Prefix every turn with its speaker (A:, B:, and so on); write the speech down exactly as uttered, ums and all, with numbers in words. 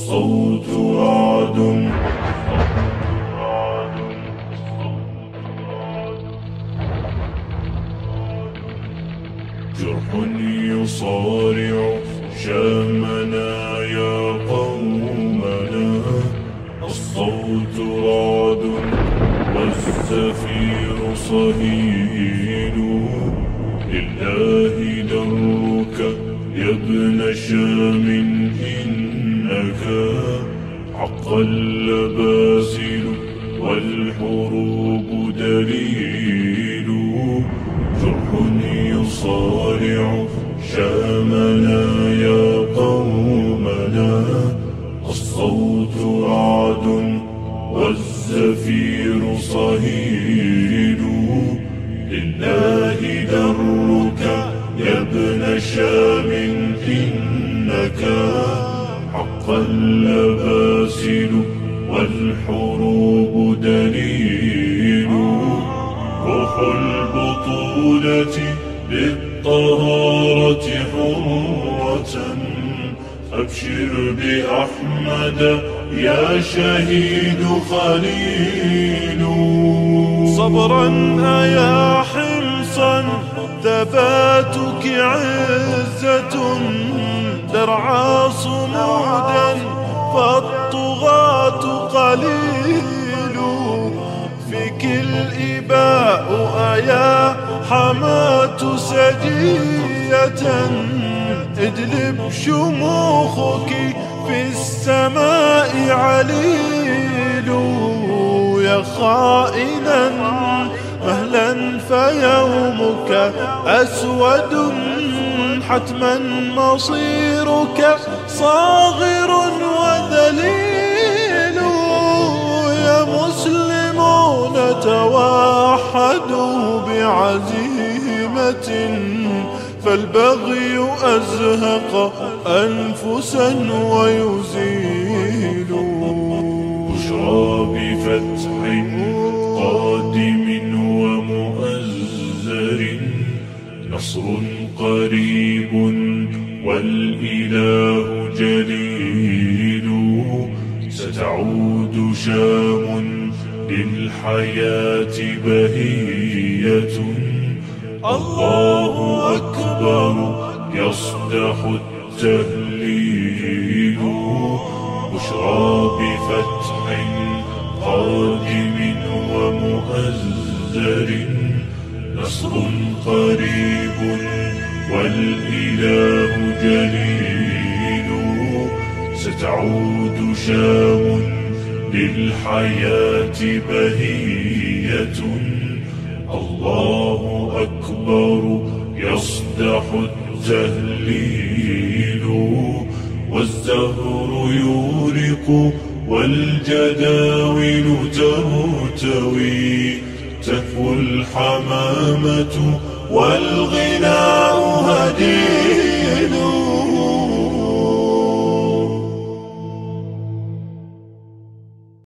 A: الصوت رعد جرح يصارع شامنا يا قومنا. الصوت رعد والزفير صهيل. لله درك يا ابن شام إنك حقا لباسل والحروب دليل. جرح يصارع شامنا يا قومنا. الصوت رعد والزفير صهيل. لله درك يا ابن شام إنك حقا لباسل والحروب دليل. روح البطولة بالطهارة حرة. أبشر بأحمد يا شهيد خليل.
B: صبرا أيا حمصا ثباتك عزة. درعا صمودا فالطغاة قليل. فيك الإباء أيا حماة سجية. ادلب شموخك في السماء عليل. يا خائنا مهلا فيومك أسود. حتما مصيرك صاغر وذليل. يا مسلمون توحدوا بعزيمة. فالبغي أزهق أنفسا ويزيل.
A: بشرى بفتح قادم ومؤزر. نصر قريب والإله جليل. ستعود شام للحياة بهية. الله أكبر يصدح التهليل. بشرى بفتح قادم ومؤزر. نصر قريب والإله جليل. ستعود شام للحياة بهية. الله أكبر يصدح التهليل. والزهر يورق والجداول ترتوي. تكوي الحمامة والغناء هديل.